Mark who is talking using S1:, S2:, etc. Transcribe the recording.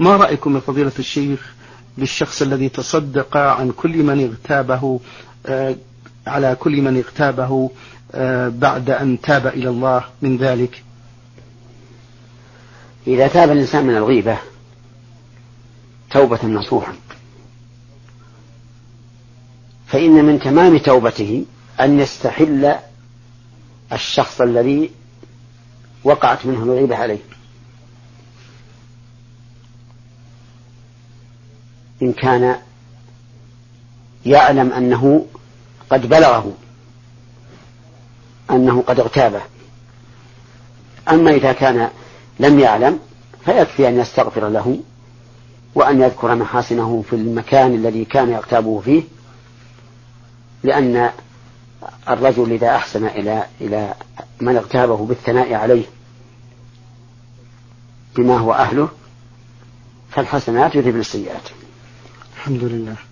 S1: ما رأيكم يا فضيلة الشيخ بالشخص الذي تصدق عن كل من اغتابه على كل من اغتابه بعد أن تاب إلى الله من ذلك؟
S2: إذا تاب الإنسان من الغيبة توبة نصوحا فإن من تمام توبته أن يستحل الشخص الذي وقعت منه الغيبة عليه، إن كان يعلم أنه قد بلغه أنه قد اغتابه. أما إذا كان لم يعلم فيكفي أن يستغفر له وأن يذكر محاسنه في المكان الذي كان يغتابه فيه، لأن الرجل إذا أحسن إلى من اغتابه بالثناء عليه بما هو أهله فالحسنات يذهبن السيئات.
S1: الحمد لله.